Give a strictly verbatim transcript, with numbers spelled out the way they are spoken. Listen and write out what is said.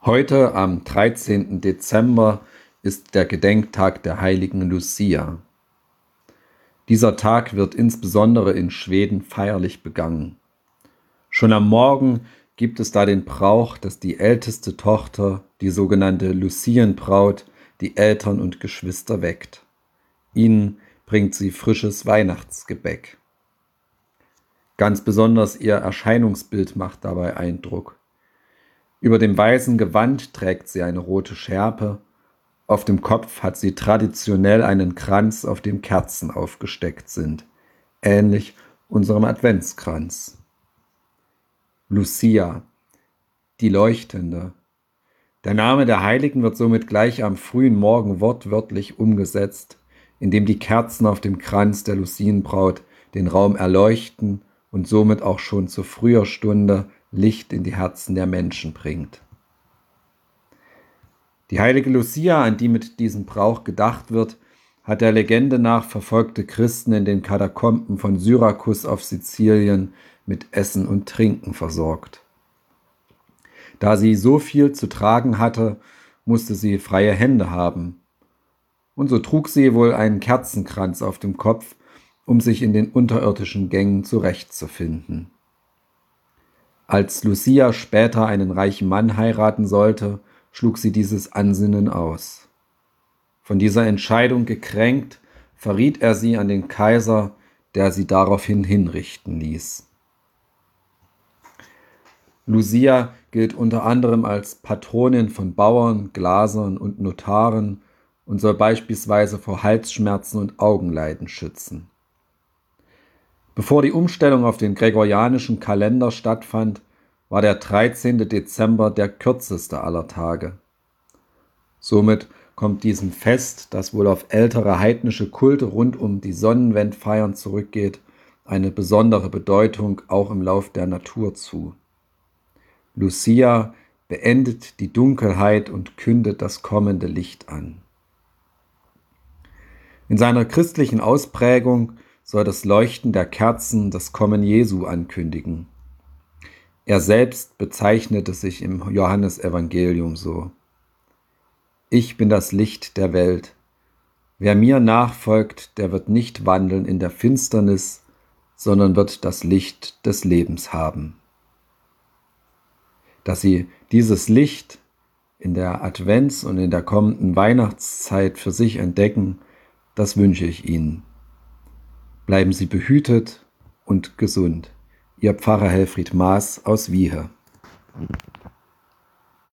Heute, am dreizehnten Dezember, ist der Gedenktag der heiligen Lucia. Dieser Tag wird insbesondere in Schweden feierlich begangen. Schon am Morgen gibt es da den Brauch, dass die älteste Tochter, die sogenannte Lucienbraut, die Eltern und Geschwister weckt. Ihnen bringt sie frisches Weihnachtsgebäck. Ganz besonders ihr Erscheinungsbild macht dabei Eindruck. Über dem weißen Gewand trägt sie eine rote Schärpe, auf dem Kopf hat sie traditionell einen Kranz, auf dem Kerzen aufgesteckt sind, ähnlich unserem Adventskranz. Lucia, die Leuchtende. Der Name der Heiligen wird somit gleich am frühen Morgen wortwörtlich umgesetzt, indem die Kerzen auf dem Kranz der Lucienbraut den Raum erleuchten und somit auch schon zu früher Stunde Licht in die Herzen der Menschen bringt. Die heilige Lucia, an die mit diesem Brauch gedacht wird, hat der Legende nach verfolgte Christen in den Katakomben von Syrakus auf Sizilien mit Essen und Trinken versorgt. Da sie so viel zu tragen hatte, musste sie freie Hände haben. Und so trug sie wohl einen Kerzenkranz auf dem Kopf, um sich in den unterirdischen Gängen zurechtzufinden. Als Lucia später einen reichen Mann heiraten sollte, schlug sie dieses Ansinnen aus. Von dieser Entscheidung gekränkt, verriet er sie an den Kaiser, der sie daraufhin hinrichten ließ. Lucia gilt unter anderem als Patronin von Bauern, Glasern und Notaren und soll beispielsweise vor Halsschmerzen und Augenleiden schützen. Bevor die Umstellung auf den gregorianischen Kalender stattfand, war der dreizehnte Dezember der kürzeste aller Tage. Somit kommt diesem Fest, das wohl auf ältere heidnische Kulte rund um die Sonnenwendfeiern zurückgeht, eine besondere Bedeutung auch im Lauf der Natur zu. Lucia beendet die Dunkelheit und kündet das kommende Licht an. In seiner christlichen Ausprägung soll das Leuchten der Kerzen das Kommen Jesu ankündigen. Er selbst bezeichnete sich im Johannesevangelium so: Ich bin das Licht der Welt. Wer mir nachfolgt, der wird nicht wandeln in der Finsternis, sondern wird das Licht des Lebens haben. Dass Sie dieses Licht in der Advents- und in der kommenden Weihnachtszeit für sich entdecken, das wünsche ich Ihnen. Bleiben Sie behütet und gesund. Ihr Pfarrer Helfried Maas aus Wiehe.